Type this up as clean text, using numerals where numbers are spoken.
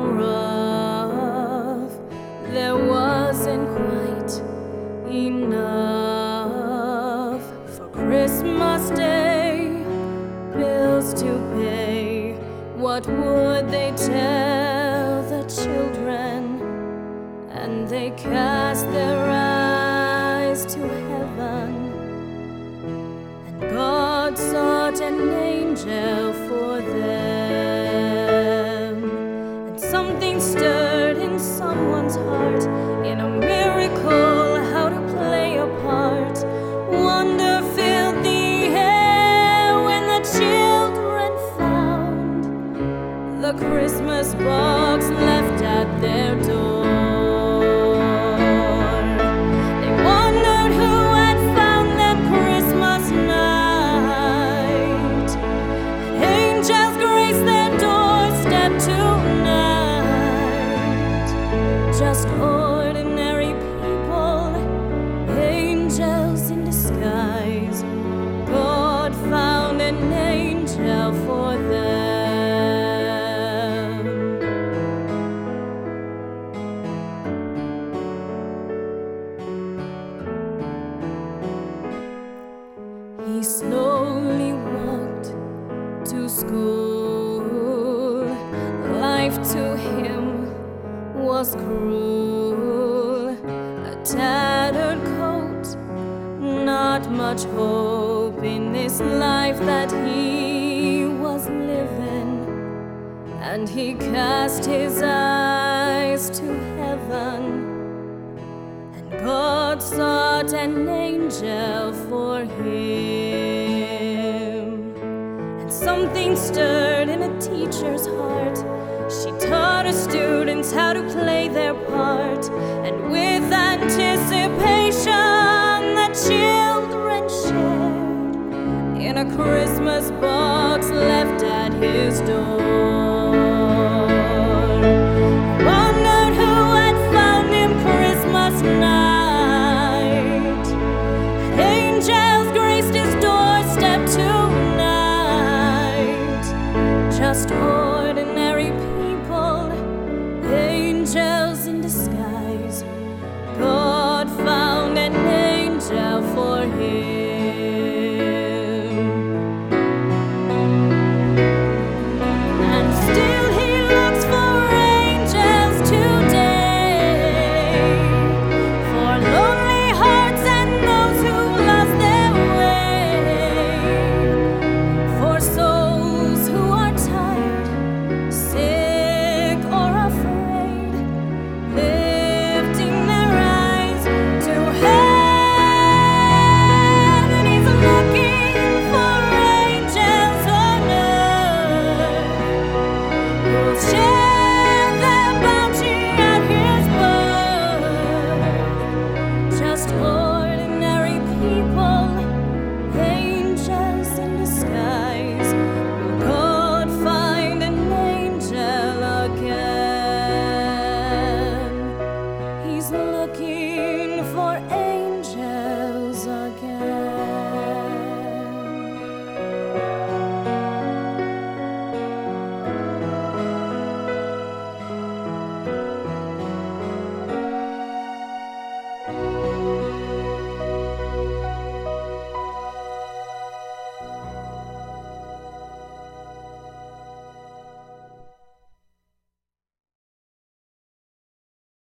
rough, there wasn't quite enough for Christmas Day, bills to pay. What would they tell the children? And they cast their eyes to heaven, and God sought an angel for them. And something stirred in someone's heart, in a miracle, how to play a part. Wonder filled the air when the children found the Christmas box left at their door. Just ordinary people, angels in disguise. God found an angel for them. He slowly walked to school. Life to him was cruel, a tattered coat, not much hope in this life that he was living. And he cast his eyes to heaven, and God sought an angel for him. And something stirred in a teacher's heart. She taught her students how to play their part, and with anticipation the children shared in a Christmas box left at his door. Wondered who had found him Christmas night. Angels graced his doorstep tonight. Just ordinary people, angels in disguise.